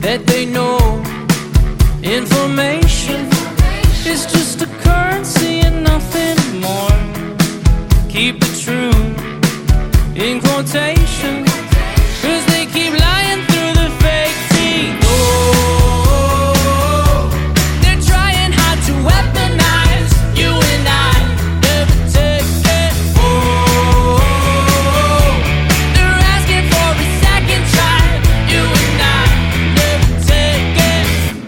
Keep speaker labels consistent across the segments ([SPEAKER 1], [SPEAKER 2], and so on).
[SPEAKER 1] that they know information is just a currency and nothing more. Keep it true in quotation, 'cause they keep lying through the fake teeth. Oh, they're trying hard to weaponize you and I, never take it. Oh, they're asking for a second try, you and I, never take it.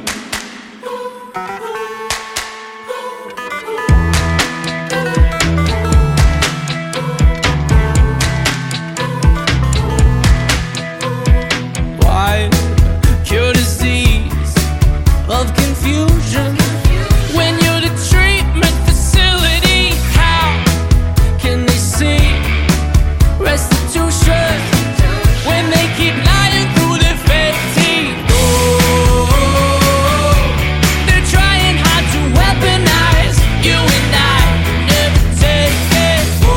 [SPEAKER 1] Why cure disease of confusion when you're the treatment facility? How can they see restitution when they keep lying through their fake teeth? Oh, they're trying hard to weaponize you and I, never take it. Oh,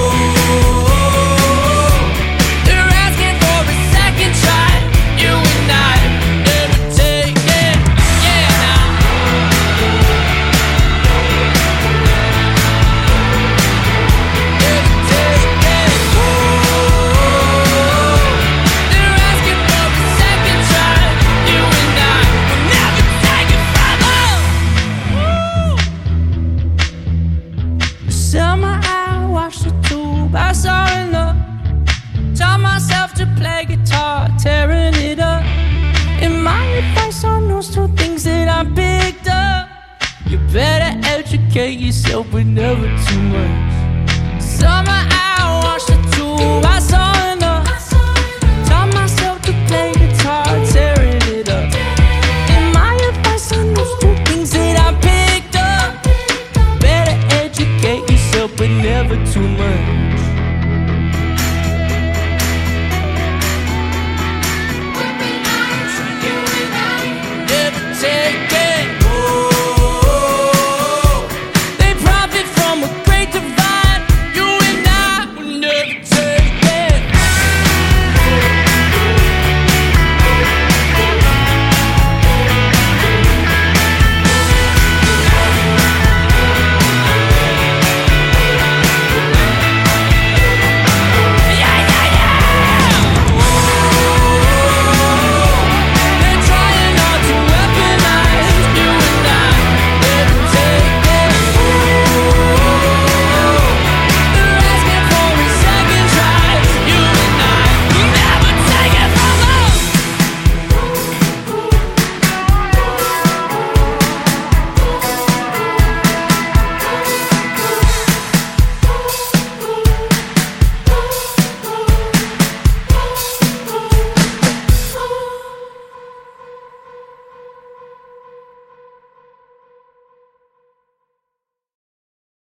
[SPEAKER 1] they're asking for a second try, you and I, never take it. Yeah, now. Never take it. Oh, they're asking for a second try, you and I, will never take it further. Summer, I watched the tube, I saw enough. Taught myself to play guitar, tearing it up. And my advice on those two things that I picked up: you better educate yourself, but never too much. Summer, I watched the tube, I saw